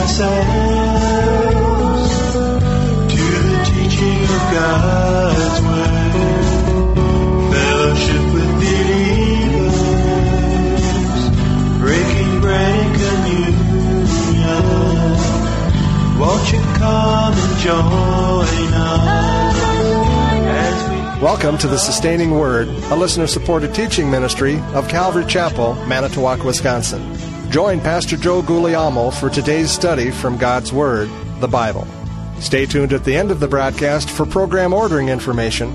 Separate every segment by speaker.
Speaker 1: ourselves to the teaching of God's Word. Fellowship with believers, breaking bread and communion. Won't you come and join us as we...
Speaker 2: Welcome to the Sustaining Word, a listener-supported teaching ministry of Calvary Chapel, Manitowoc, Wisconsin. Join Pastor Joe Guglielmo for today's study from God's Word, the Bible. Stay tuned at the end of the broadcast for program ordering information.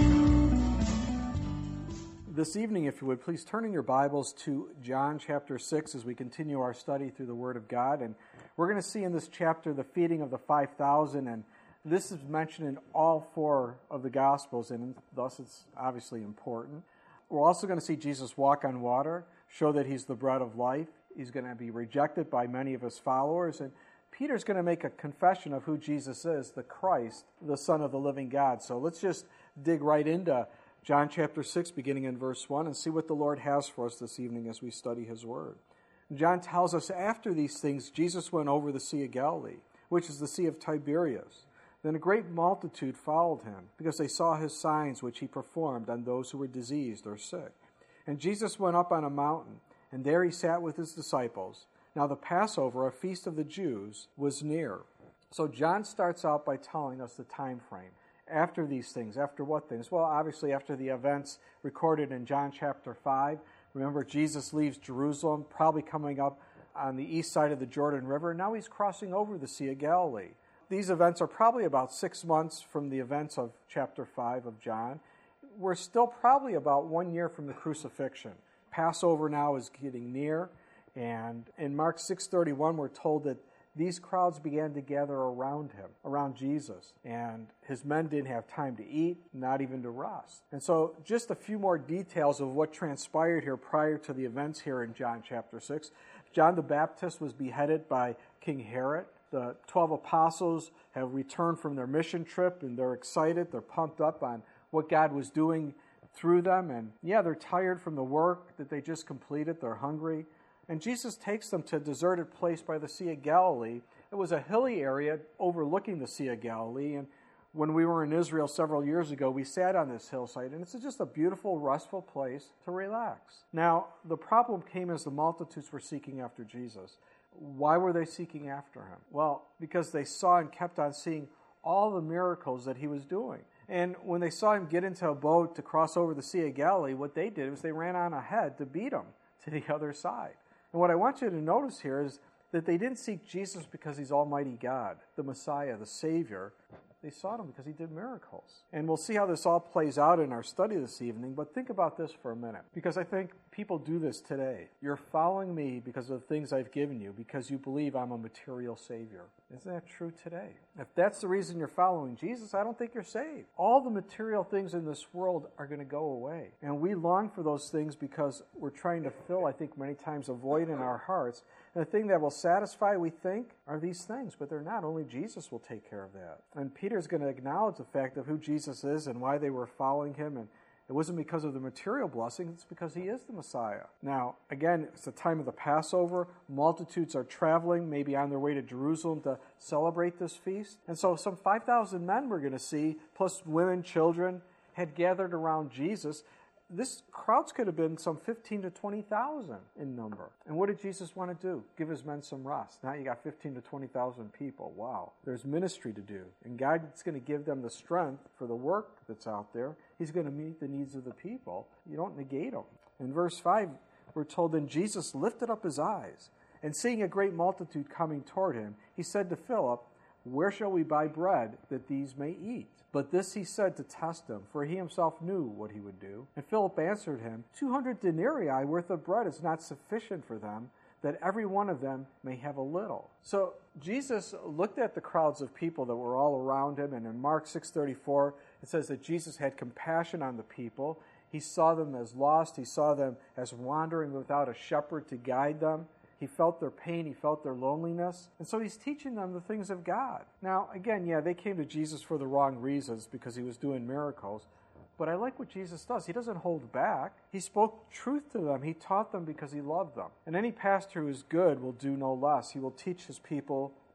Speaker 3: This evening, if you would, please turn in your Bibles to John chapter 6 as we continue our study through the Word of God. And we're going to see in this chapter the feeding of the 5,000, and this is mentioned in all four of the Gospels, and thus it's obviously important. We're also going to see Jesus walk on water, show that he's the bread of life. He's going to be rejected by many of his followers, and Peter's going to make a confession of who Jesus is, the Christ, the Son of the living God. So let's just dig right into John chapter 6, beginning in verse 1, and see what the Lord has for us this evening as we study his word. John tells us, after these things, Jesus went over the Sea of Galilee, which is the Sea of Tiberias. Then a great multitude followed him, because they saw his signs which he performed on those who were diseased or sick. And Jesus went up on a mountain, and there he sat with his disciples. Now the Passover, a feast of the Jews, was near. So John starts out by telling us the time frame. After these things, after what things? Well, obviously after the events recorded in John chapter 5. Remember, Jesus leaves Jerusalem, probably coming up on the east side of the Jordan River. Now he's crossing over the Sea of Galilee. These events are probably about 6 months from the events of chapter 5 of John. We're still probably about 1 year from the crucifixion. Passover now is getting near, and in Mark 6:31 we're told that these crowds began to gather around him, around Jesus, and his men didn't have time to eat, not even to rest. And so just a few more details of what transpired here prior to the events here in John chapter 6. John the Baptist was beheaded by King Herod. The 12 apostles have returned from their mission trip, and they're excited, they're pumped up on what God was doing through them, and they're tired from the work that they just completed. They're hungry, and Jesus takes them to a deserted place by the Sea of Galilee. It was a hilly area overlooking the Sea of Galilee, and when we were in Israel several years ago, we sat on this hillside, and it's just a beautiful, restful place to relax. Now, the problem came as the multitudes were seeking after Jesus. Why were they seeking after him? Well, because they saw and kept on seeing all the miracles that he was doing. And when they saw him get into a boat to cross over the Sea of Galilee, what they did was they ran on ahead to beat him to the other side. And what I want you to notice here is that they didn't seek Jesus because he's Almighty God, the Messiah, the Savior. They sought him because he did miracles. And we'll see how this all plays out in our study this evening, but think about this for a minute, because I think people do this today. You're following me because of the things I've given you, because you believe I'm a material Savior. Isn't that true today? If that's the reason you're following Jesus, I don't think you're saved. All the material things in this world are going to go away. And we long for those things because we're trying to fill, I think, many times a void in our hearts. And the thing that will satisfy, we think, are these things, but they're not. Only Jesus will take care of that. And Peter's going to acknowledge the fact of who Jesus is and why they were following him, and it wasn't because of the material blessing, it's because he is the Messiah. Now, again, it's the time of the Passover. Multitudes are traveling, maybe on their way to Jerusalem to celebrate this feast. And so some 5,000 men we're going to see, plus women, children, had gathered around Jesus. This crowds could have been some 15 to 20,000 in number. And what did Jesus want to do? Give his men some rest. Now you got 15 to 20,000 people. Wow. There's ministry to do. And God's going to give them the strength for the work that's out there. He's going to meet the needs of the people. You don't negate them. In verse 5, we're told, then Jesus lifted up his eyes, and seeing a great multitude coming toward him, he said to Philip, where shall we buy bread that these may eat? But this he said to test him, for he himself knew what he would do. And Philip answered him, 200 denarii worth of bread is not sufficient for them, that every one of them may have a little. So Jesus looked at the crowds of people that were all around him, and in Mark 6:34, it says that Jesus had compassion on the people. He saw them as lost. He saw them as wandering without a shepherd to guide them. He felt their pain. He felt their loneliness. And so he's teaching them the things of God. Now, again, they came to Jesus for the wrong reasons because he was doing miracles. But I like what Jesus does. He doesn't hold back. He spoke truth to them. He taught them because he loved them. And any pastor who is good will do no less. He will teach his people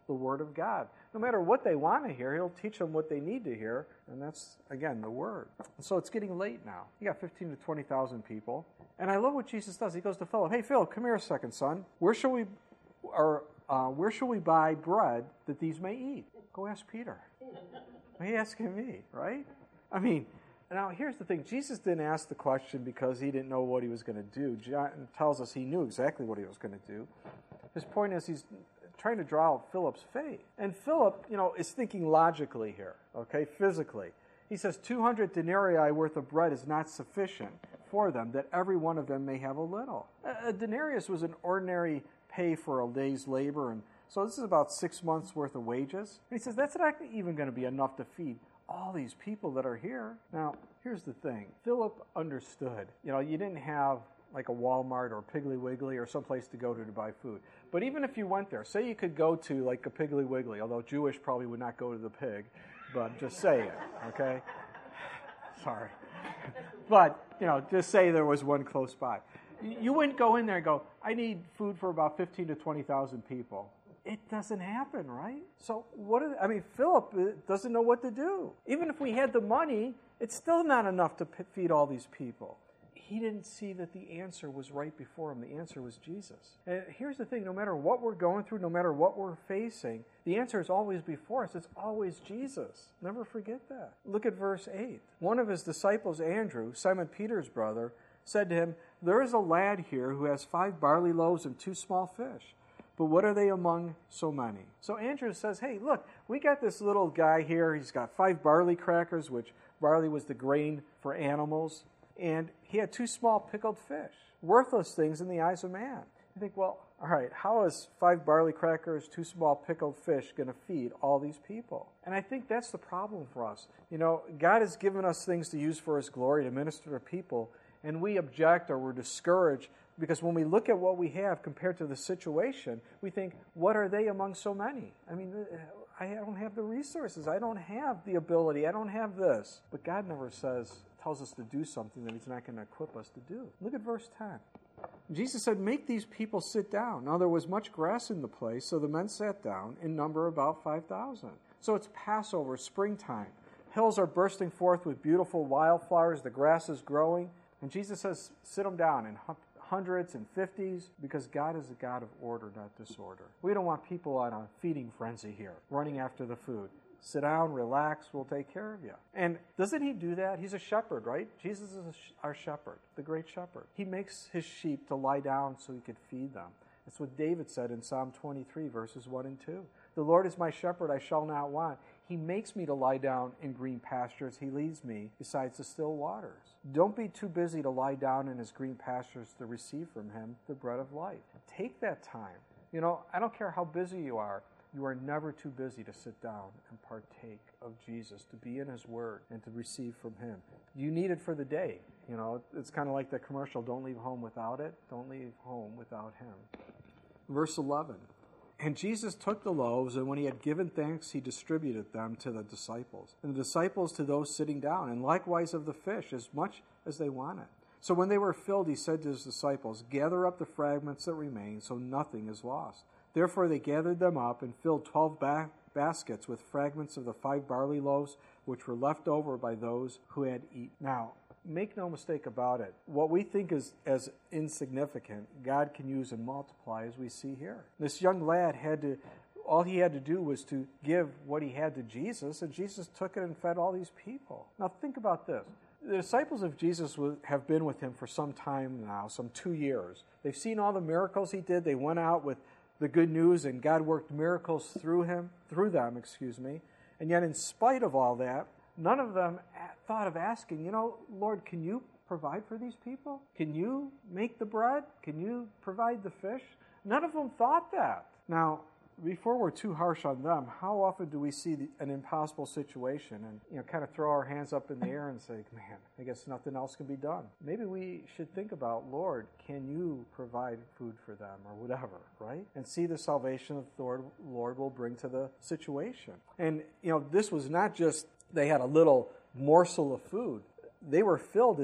Speaker 3: the Word of God. No matter what they want to hear, He'll teach them what they need to hear, and that's, again, the Word. And so it's getting late now. You got 15 to 20,000 people. And I love what Jesus does. He goes to Philip, "Hey, Philip, come here a second, son. Where shall we buy bread that these may eat?" Go ask Peter. He asking me, right? I mean, now here's the thing. Jesus didn't ask the question because he didn't know what he was going to do. John tells us he knew exactly what he was going to do. His point is he's trying to draw out Philip's faith. And Philip, is thinking logically here, okay, physically. He says 200 denarii worth of bread is not sufficient for them, that every one of them may have a little. A denarius was an ordinary pay for a day's labor, and so this is about 6 months' worth of wages. And he says that's not even going to be enough to feed all these people that are here. Now, here's the thing. Philip understood. You didn't have like a Walmart or Piggly Wiggly or someplace to go to buy food. But even if you went there, say you could go to like a Piggly Wiggly, although Jewish probably would not go to the pig, but just say it, okay? Sorry. But, just say there was one close by. You wouldn't go in there and go, "I need food for about 15 to 20,000 people." It doesn't happen, right? So Philip doesn't know what to do. Even if we had the money, it's still not enough to feed all these people. He didn't see that the answer was right before him. The answer was Jesus. And here's the thing. No matter what we're going through, no matter what we're facing, the answer is always before us. It's always Jesus. Never forget that. Look at verse 8. One of his disciples, Andrew, Simon Peter's brother, said to him, "There is a lad here who has 5 barley loaves and 2 small fish. But what are they among so many?" So Andrew says, "Hey, look, we got this little guy here. He's got 5 barley crackers," which barley was the grain for animals. And he had 2 small pickled fish, worthless things in the eyes of man. You think, well, all right, how is 5 barley crackers, 2 small pickled fish going to feed all these people? And I think that's the problem for us. God has given us things to use for His glory, to minister to people, and we object or we're discouraged because when we look at what we have compared to the situation, we think, what are they among so many? I mean, I don't have the resources. I don't have the ability. I don't have this. But God never tells us to do something that He's not going to equip us to do. Look at verse 10. Jesus said, "Make these people sit down." Now there was much grass in the place, so the men sat down, in number about 5,000. So it's Passover, springtime. Hills are bursting forth with beautiful wildflowers. The grass is growing. And Jesus says, sit them down in hundreds and 50s, because God is a God of order, not disorder. We don't want people on a feeding frenzy here, running after the food. Sit down, relax, we'll take care of you. And doesn't He do that? He's a shepherd, right? Jesus is our shepherd, the great shepherd. He makes His sheep to lie down so He could feed them. That's what David said in Psalm 23, verses 1 and 2. "The Lord is my shepherd, I shall not want. He makes me to lie down in green pastures. He leads me beside the still waters." Don't be too busy to lie down in His green pastures to receive from Him the bread of life. Take that time. I don't care how busy you are never too busy to sit down and partake of Jesus, to be in His Word and to receive from Him. You need it for the day. It's kind of like the commercial, don't leave home without it. Don't leave home without Him. Verse 11. "And Jesus took the loaves, and when He had given thanks, He distributed them to the disciples, and the disciples to those sitting down, and likewise of the fish, as much as they wanted. So when they were filled, He said to His disciples, 'Gather up the fragments that remain, so nothing is lost.' Therefore they gathered them up and filled 12 baskets with fragments of the 5 barley loaves, which were left over by those who had eaten." Now, make no mistake about it. What we think is as insignificant, God can use and multiply, as we see here. This young lad all he had to do was to give what he had to Jesus, and Jesus took it and fed all these people. Now think about this. The disciples of Jesus have been with Him for some time now, some 2 years. They've seen all the miracles He did. They went out with the good news, and God worked miracles through them, and yet in spite of all that, none of them thought of asking, Lord, can you provide for these people? Can you make the bread? Can you provide the fish? None of them thought that. Now, before we're too harsh on them, how often do we see an impossible situation and kind of throw our hands up in the air and say, man, I guess nothing else can be done? Maybe we should think about, Lord, can you provide food for them or whatever, right? And see the salvation that the Lord will bring to the situation. And, this was not just they had a little morsel of food. They were filled.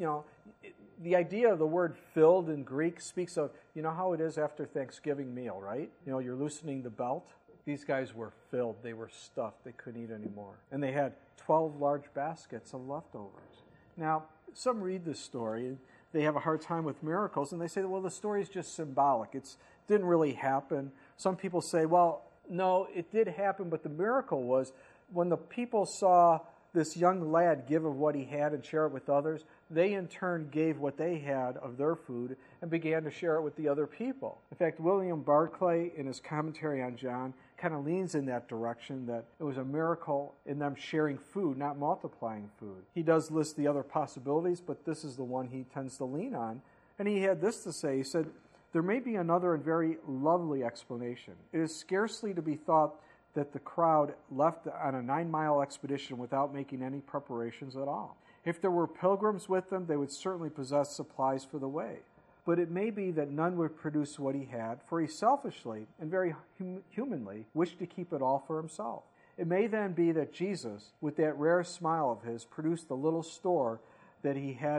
Speaker 3: The idea of the word filled in Greek speaks of, how it is after Thanksgiving meal, right? You're loosening the belt. These guys were filled. They were stuffed. They couldn't eat anymore. And they had 12 large baskets of leftovers. Now, some read this story, and they have a hard time with miracles, and they say, well, the story is just symbolic. It didn't really happen. Some people say, well, no, it did happen, but the miracle was when the people saw this young lad give of what he had and share it with others, they in turn gave what they had of their food and began to share it with the other people. In fact, William Barclay, in his commentary on John, kind of leans in that direction, that it was a miracle in them sharing food, not multiplying food. He does list the other possibilities, but this is the one he tends to lean on. And he had this to say. He said, there may be another and very lovely explanation. It is scarcely to be thought that the crowd left on a 9-mile expedition without making any preparations at all. If there were pilgrims with them, they would certainly possess supplies for the way. But it may be that none would produce what he had, for he selfishly and very humanly wished to keep it all for himself. It may then be that Jesus, with that rare smile of his, produced the little store that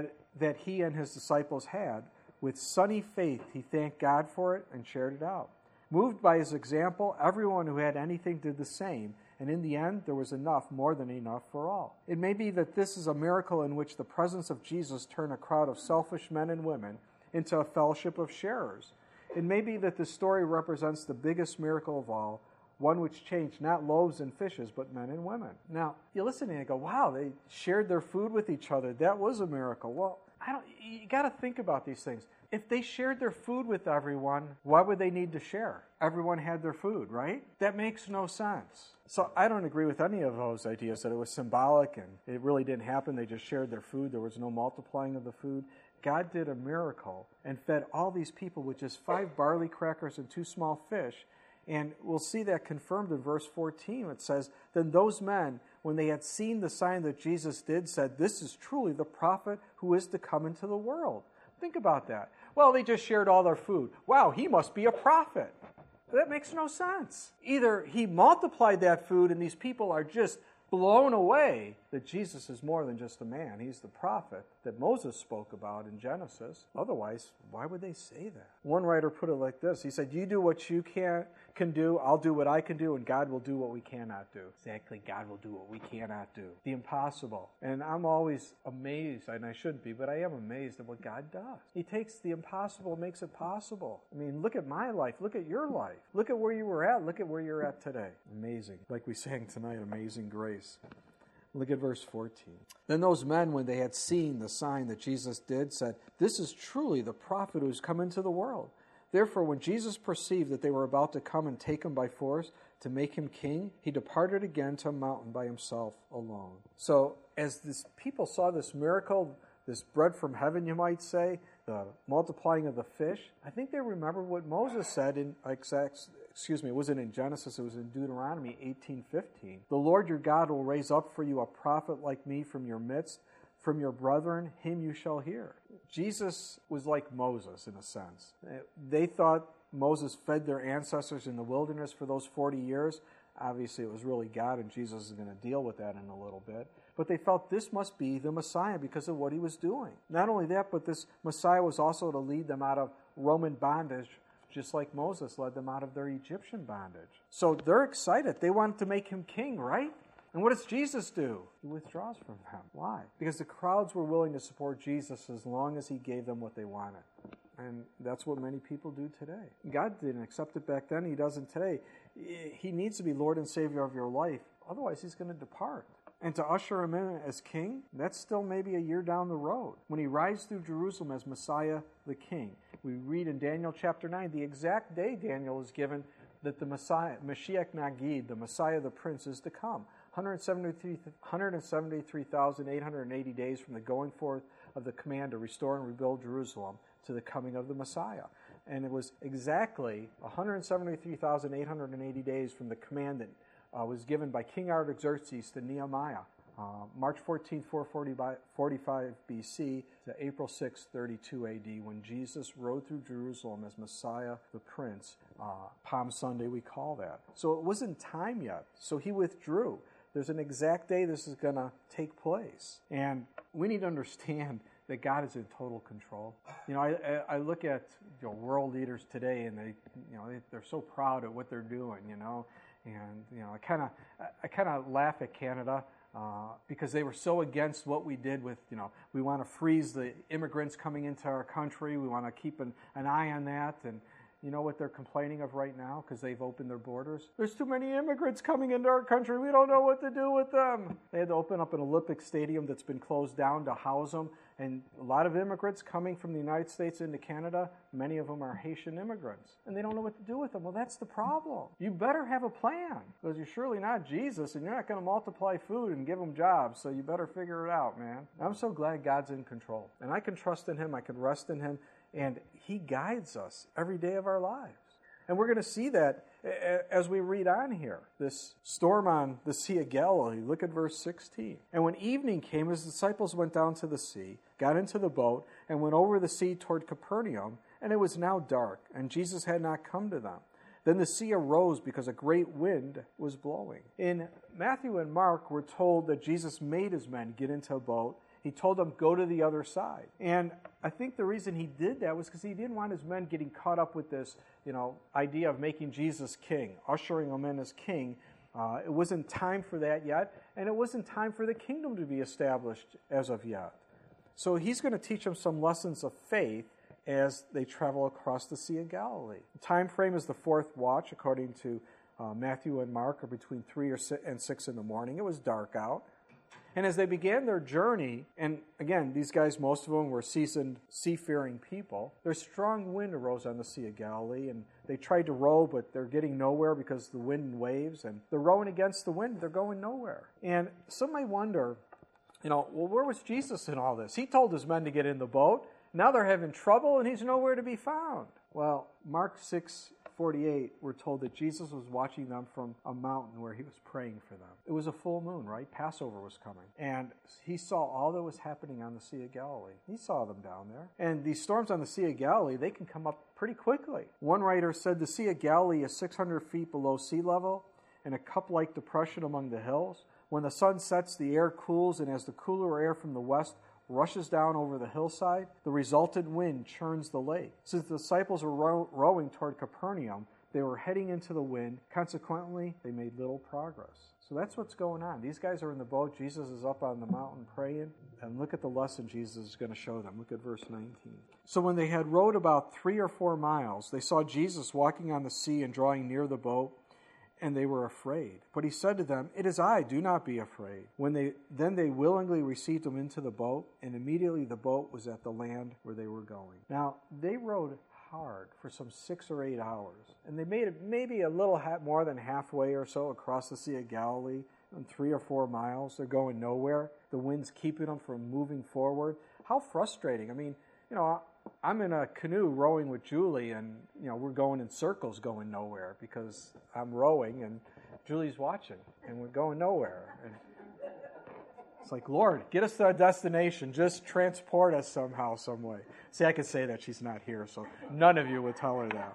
Speaker 3: he and his disciples had. With sunny faith, he thanked God for it and shared it out. Moved by his example, everyone who had anything did the same, and in the end, there was enough, more than enough for all. It may be that this is a miracle in which the presence of Jesus turned a crowd of selfish men and women into a fellowship of sharers. It may be that this story represents the biggest miracle of all, one which changed not loaves and fishes, but men and women. Now, you listen and you go, wow, they shared their food with each other. That was a miracle. Well, you got to think about these things. If they shared their food with everyone, why would they need to share? Everyone had their food, right? That makes no sense. So I don't agree with any of those ideas that it was symbolic and it really didn't happen. They just shared their food. There was no multiplying of the food. God did a miracle and fed all these people with just 5 barley crackers and 2 small fish. And we'll see that confirmed in verse 14. It says, then those men, when they had seen the sign that Jesus did, said, this is truly the prophet who is to come into the world. Think about that. Well, they just shared all their food. Wow, he must be a prophet. That makes no sense. Either he multiplied that food and these people are just blown away that Jesus is more than just a man. He's the prophet that Moses spoke about in Genesis. Otherwise, why would they say that? One writer put it like this. He said, you do what you can do, I'll do what I can do, and God will do what we cannot do. Exactly, God will do what we cannot do. The impossible. And I'm always amazed, and I shouldn't be, but I am amazed at what God does. He takes the impossible and makes it possible. I mean, look at my life. Look at your life. Look at where you were at. Look at where you're at today. Amazing. Like we sang tonight, Amazing Grace. Look at verse 14. Then those men, when they had seen the sign that Jesus did, said, this is truly the prophet who has come into the world. Therefore, when Jesus perceived that they were about to come and take him by force to make him king, he departed again to a mountain by himself alone. So as this people saw this miracle, this bread from heaven, you might say, the multiplying of the fish, I think they remembered what Moses said in it wasn't in Genesis, it was in Deuteronomy 18:15. The Lord your God will raise up for you a prophet like me from your midst, from your brethren, him you shall hear. Jesus was like Moses in a sense. They thought Moses fed their ancestors in the wilderness for those 40 years. Obviously, it was really God, and Jesus is going to deal with that in a little bit. But they felt this must be the Messiah because of what he was doing. Not only that, but this Messiah was also to lead them out of Roman bondage, just like Moses led them out of their Egyptian bondage. So they're excited. They wanted to make him king, right? And what does Jesus do? He withdraws from them. Why? Because the crowds were willing to support Jesus as long as he gave them what they wanted. And that's what many people do today. God didn't accept it back then. He doesn't today. He needs to be Lord and Savior of your life. Otherwise, he's going to depart. And to usher him in as king, that's still maybe a year down the road. When he rides through Jerusalem as Messiah the King, we read in Daniel chapter 9, the exact day Daniel is given that the Messiah, Mashiach Nagid, the Messiah the Prince, is to come. 173,880 days from the going forth of the command to restore and rebuild Jerusalem to the coming of the Messiah. And it was exactly 173,880 days from the command that was given by King Artaxerxes to Nehemiah, March 14, 445 BC to April 6, 32 AD, when Jesus rode through Jerusalem as Messiah the Prince. Palm Sunday, we call that. So it wasn't time yet. So he withdrew. There's an exact day this is going to take place. And we need to understand that God is in total control. You know, I look at world leaders today, and they're so proud of what they're doing, And I kind of laugh at Canada because they were so against what we did with, we want to freeze the immigrants coming into our country. We want to keep an eye on that. And you know what they're complaining of right now because they've opened their borders? There's too many immigrants coming into our country. We don't know what to do with them. They had to open up an Olympic stadium that's been closed down to house them. And a lot of immigrants coming from the United States into Canada, many of them are Haitian immigrants. And they don't know what to do with them. Well, that's the problem. You better have a plan because you're surely not Jesus and you're not going to multiply food and give them jobs. So you better figure it out, man. I'm so glad God's in control. And I can trust in Him. I can rest in Him. And He guides us every day of our lives. And we're going to see that as we read on here. This storm on the Sea of Galilee. Look at verse 16. And when evening came, His disciples went down to the sea, got into the boat, and went over the sea toward Capernaum. And it was now dark, and Jesus had not come to them. Then the sea arose because a great wind was blowing. In Matthew and Mark, we're told that Jesus made His men get into a boat. He told them, go to the other side. And I think the reason He did that was because He didn't want His men getting caught up with this, idea of making Jesus king, ushering Him in as king. It wasn't time for that yet, and it wasn't time for the kingdom to be established as of yet. So He's going to teach them some lessons of faith as they travel across the Sea of Galilee. The time frame is the fourth watch, according to Matthew and Mark, are between 3 and 6 in the morning. It was dark out. And as they began their journey, and again, these guys, most of them were seasoned seafaring people, there's strong wind arose on the Sea of Galilee, and they tried to row, but they're getting nowhere because of the wind and waves, and they're rowing against the wind, they're going nowhere. And some may wonder, where was Jesus in all this? He told His men to get in the boat. Now they're having trouble, and He's nowhere to be found. Well, Mark 6:48, we're told that Jesus was watching them from a mountain where He was praying for them. It was a full moon, right? Passover was coming. And He saw all that was happening on the Sea of Galilee. He saw them down there. And these storms on the Sea of Galilee, they can come up pretty quickly. One writer said the Sea of Galilee is 600 feet below sea level in a cup-like depression among the hills. When the sun sets, the air cools, and as the cooler air from the west rushes down over the hillside, the resultant wind churns the lake. Since the disciples were rowing toward Capernaum, they were heading into the wind. Consequently, they made little progress. So that's what's going on. These guys are in the boat. Jesus is up on the mountain praying. And look at the lesson Jesus is going to show them. Look at verse 19. So when they had rowed about 3 or 4 miles, they saw Jesus walking on the sea and drawing near the boat, and they were afraid. But He said to them, "It is I, do not be afraid." Then they willingly received Him into the boat, and immediately the boat was at the land where they were going. Now, they rowed hard for some 6 or 8 hours, and they made it maybe a little more than halfway or so across the Sea of Galilee, in 3 or 4 miles. They're going nowhere. The wind's keeping them from moving forward. How frustrating. I mean, I'm in a canoe rowing with Julie, and we're going in circles going nowhere because I'm rowing and Julie's watching, and we're going nowhere. And it's like, Lord, get us to our destination. Just transport us somehow, some way. See, I could say that she's not here, so none of you would tell her that.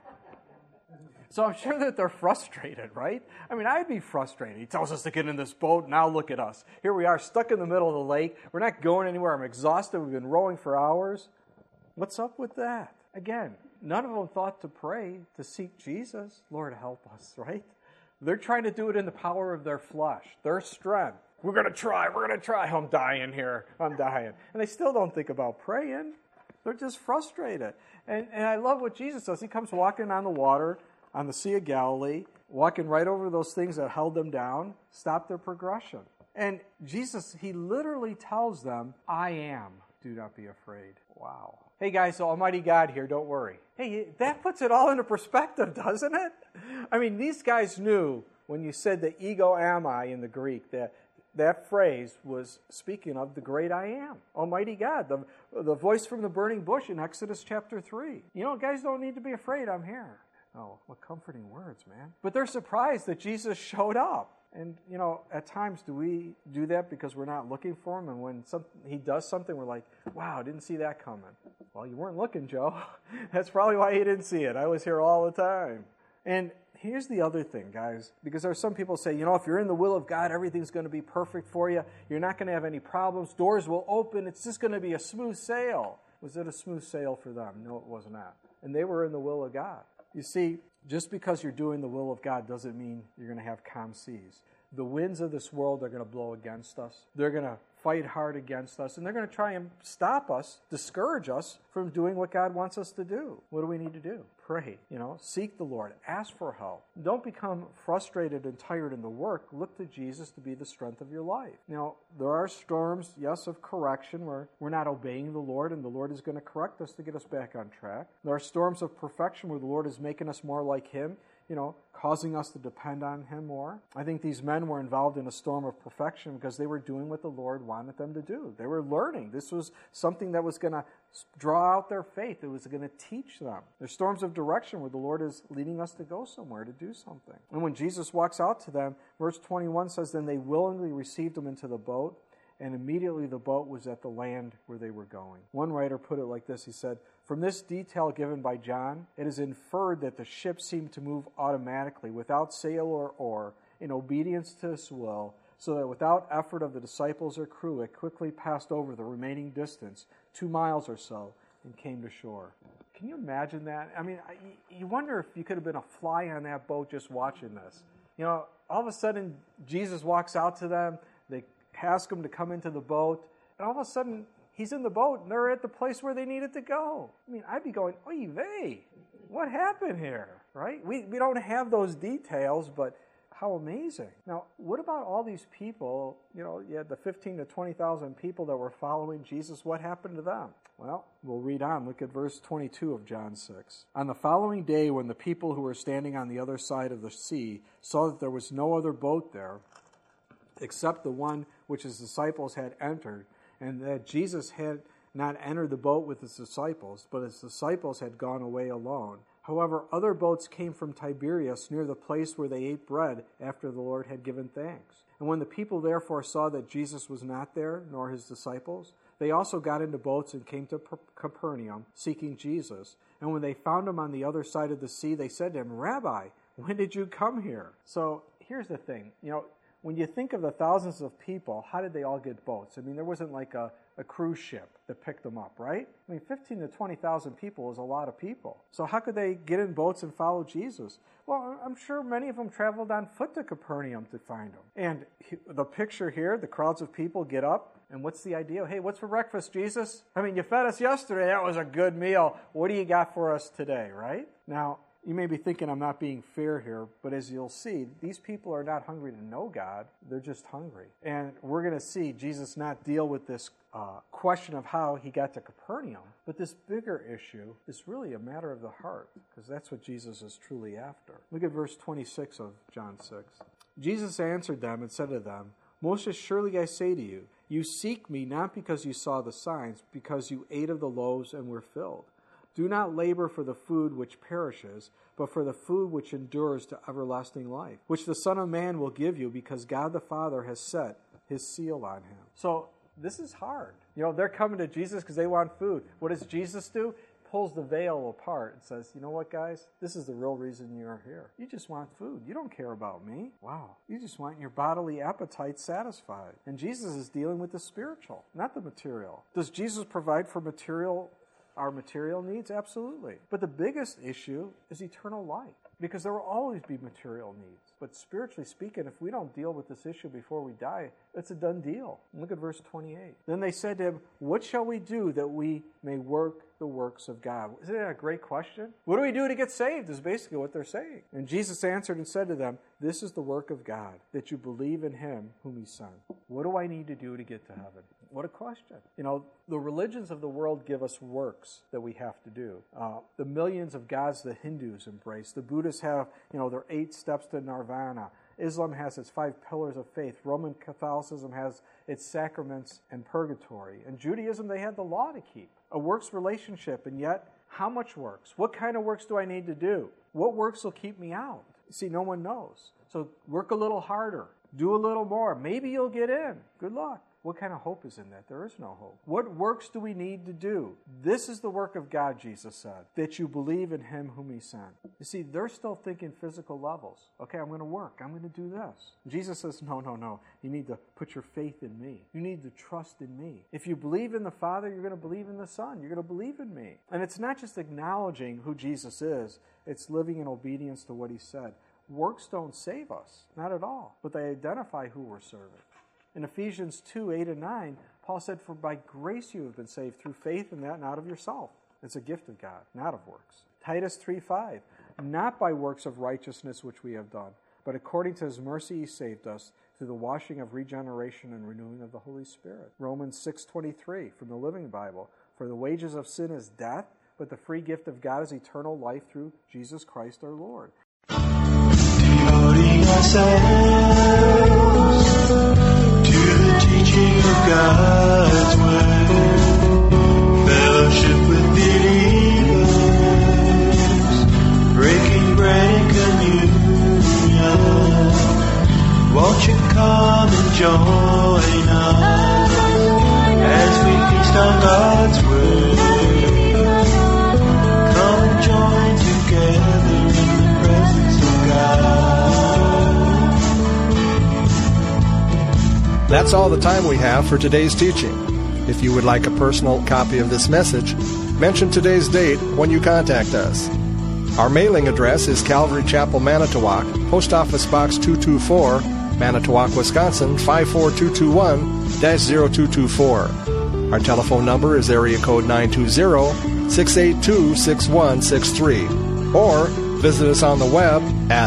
Speaker 3: So I'm sure that they're frustrated, right? I mean, I'd be frustrated. He tells us to get in this boat. Now look at us. Here we are stuck in the middle of the lake. We're not going anywhere. I'm exhausted. We've been rowing for hours. What's up with that? Again, none of them thought to pray, to seek Jesus. Lord, help us, right? They're trying to do it in the power of their flesh, their strength. We're going to try. I'm dying here. I'm dying. And they still don't think about praying. They're just frustrated. And I love what Jesus does. He comes walking on the water on the Sea of Galilee, walking right over those things that held them down, stop their progression. And Jesus, He literally tells them, I am. Do not be afraid. Wow. Hey guys, so Almighty God here, don't worry. Hey, that puts it all into perspective, doesn't it? I mean, these guys knew when you said the ego ami in the Greek, that phrase was speaking of the great I am, Almighty God, the voice from the burning bush in Exodus chapter 3. Guys don't need to be afraid, I'm here. Oh, what comforting words, man. But they're surprised that Jesus showed up. And, at times do we do that because we're not looking for Him? And when He does something, we're like, wow, I didn't see that coming. Well, you weren't looking, Joe. That's probably why you didn't see it. I was here all the time. And here's the other thing, guys, because there are some people say, if you're in the will of God, everything's going to be perfect for you. You're not going to have any problems. Doors will open. It's just going to be a smooth sail. Was it a smooth sail for them? No, it was not. And they were in the will of God. You see, just because you're doing the will of God doesn't mean you're going to have calm seas. The winds of this world are going to blow against us. They're going to fight hard against us, and they're going to try and stop us, discourage us from doing what God wants us to do. What do we need to do? Pray, seek the Lord, ask for help. Don't become frustrated and tired in the work. Look to Jesus to be the strength of your life. Now, there are storms, yes, of correction where we're not obeying the Lord, and the Lord is going to correct us to get us back on track. There are storms of perfection where the Lord is making us more like Him, causing us to depend on Him more. I think these men were involved in a storm of perfection because they were doing what the Lord wanted them to do. They were learning. This was something that was going to draw out their faith. It was going to teach them. There's storms of direction where the Lord is leading us to go somewhere, to do something. And when Jesus walks out to them, verse 21 says, "Then they willingly received Him into the boat, and immediately the boat was at the land where they were going." One writer put it like this. He said, "From this detail given by John, it is inferred that the ship seemed to move automatically, without sail or oar, in obedience to His will, so that without effort of the disciples or crew, it quickly passed over the remaining distance, 2 miles or so, and came to shore." Can you imagine that? I mean, you wonder if you could have been a fly on that boat just watching this. All of a sudden, Jesus walks out to them. They ask Him to come into the boat, and all of a sudden, He's in the boat, and they're at the place where they needed to go. I mean, I'd be going, oy vey, what happened here, right? We don't have those details, but how amazing. Now, what about all these people? You had the 15 to 20,000 people that were following Jesus. What happened to them? Well, we'll read on. Look at verse 22 of John 6. "On the following day, when the people who were standing on the other side of the sea saw that there was no other boat there, except the one which His disciples had entered, and that Jesus had not entered the boat with His disciples, but His disciples had gone away alone. However, other boats came from Tiberias near the place where they ate bread after the Lord had given thanks. And when the people therefore saw that Jesus was not there, nor His disciples, they also got into boats and came to Capernaum, seeking Jesus. And when they found Him on the other side of the sea, they said to Him, 'Rabbi, when did you come here?'" So here's the thing. When you think of the thousands of people, how did they all get boats? I mean, there wasn't like a cruise ship that picked them up, right? I mean, 15 to 20,000 people is a lot of people. So how could they get in boats and follow Jesus? Well, I'm sure many of them traveled on foot to Capernaum to find Him. And the picture here, the crowds of people get up, and what's the idea? "Hey, what's for breakfast, Jesus? I mean, you fed us yesterday. That was a good meal. What do you got for us today," right? Now, you may be thinking I'm not being fair here, but as you'll see, these people are not hungry to know God. They're just hungry. And we're going to see Jesus not deal with this question of how He got to Capernaum, but this bigger issue is really a matter of the heart, because that's what Jesus is truly after. Look at verse 26 of John 6. "Jesus answered them and said to them, 'Most assuredly I say to you, you seek Me not because you saw the signs, because you ate of the loaves and were filled. Do not labor for the food which perishes, but for the food which endures to everlasting life, which the Son of Man will give you, because God the Father has set His seal on Him.'" So this is hard. They're coming to Jesus because they want food. What does Jesus do? Pulls the veil apart and says, "You know what, guys? This is the real reason you're here. You just want food. You don't care about Me. Wow. You just want your bodily appetite satisfied." And Jesus is dealing with the spiritual, not the material. Does Jesus provide for our material needs? Absolutely. But the biggest issue is eternal life, because there will always be material needs. But spiritually speaking, if we don't deal with this issue before we die, it's a done deal. Look at verse 28. "Then they said to Him, 'What shall we do that we may work the works of God?'" Isn't that a great question? What do we do to get saved is basically what they're saying. And Jesus answered and said to them, "This is the work of God, that you believe in Him whom He sent." What do I need to do to get to heaven? What a question. The religions of the world give us works that we have to do. The millions of gods the Hindus embrace. The Buddhists have, their 8 steps to nirvana. Islam has its 5 pillars of faith. Roman Catholicism has its sacraments and purgatory. And Judaism, they had the law to keep. A works relationship, and yet, how much works? What kind of works do I need to do? What works will keep me out? You see, no one knows. So work a little harder. Do a little more. Maybe you'll get in. Good luck. What kind of hope is in that? There is no hope. What works do we need to do? This is the work of God, Jesus said, that you believe in him whom he sent. You see, they're still thinking physical levels. Okay, I'm going to work. I'm going to do this. Jesus says, no. You need to put your faith in me. You need to trust in me. If you believe in the Father, you're going to believe in the Son. You're going to believe in me. And it's not just acknowledging who Jesus is. It's living in obedience to what he said. Works don't save us. Not at all. But they identify who we're serving. In Ephesians 2:8-9, Paul said, for by grace you have been saved through faith, and that not of yourself. It's a gift of God, not of works. Titus 3:5, not by works of righteousness which we have done, but according to his mercy he saved us through the washing of regeneration and renewing of the Holy Spirit. Romans 6:23 from the Living Bible, for the wages of sin is death, but the free gift of God is eternal life through Jesus Christ our Lord.
Speaker 1: Devoting ourselves to the teaching of God's Word, fellowship with believers, breaking bread and communion. Won't you come and join us as we feast on God's Word? Come and join together in the presence of God.
Speaker 2: That's all the time we have for today's teaching. If you would like a personal copy of this message, mention today's date when you contact us. Our mailing address is Calvary Chapel, Manitowoc, Post Office Box 224, Manitowoc, Wisconsin 54221-0224. Our telephone number is area code 920-682-6163. Or visit us on the web at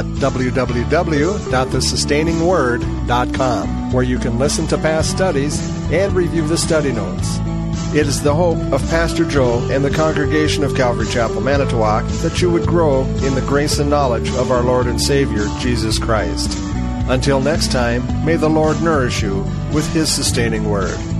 Speaker 2: www.thesustainingword.com, where you can listen to past studies and review the study notes. It is the hope of Pastor Joe and the congregation of Calvary Chapel, Manitowoc, that you would grow in the grace and knowledge of our Lord and Savior, Jesus Christ. Until next time, may the Lord nourish you with his sustaining word.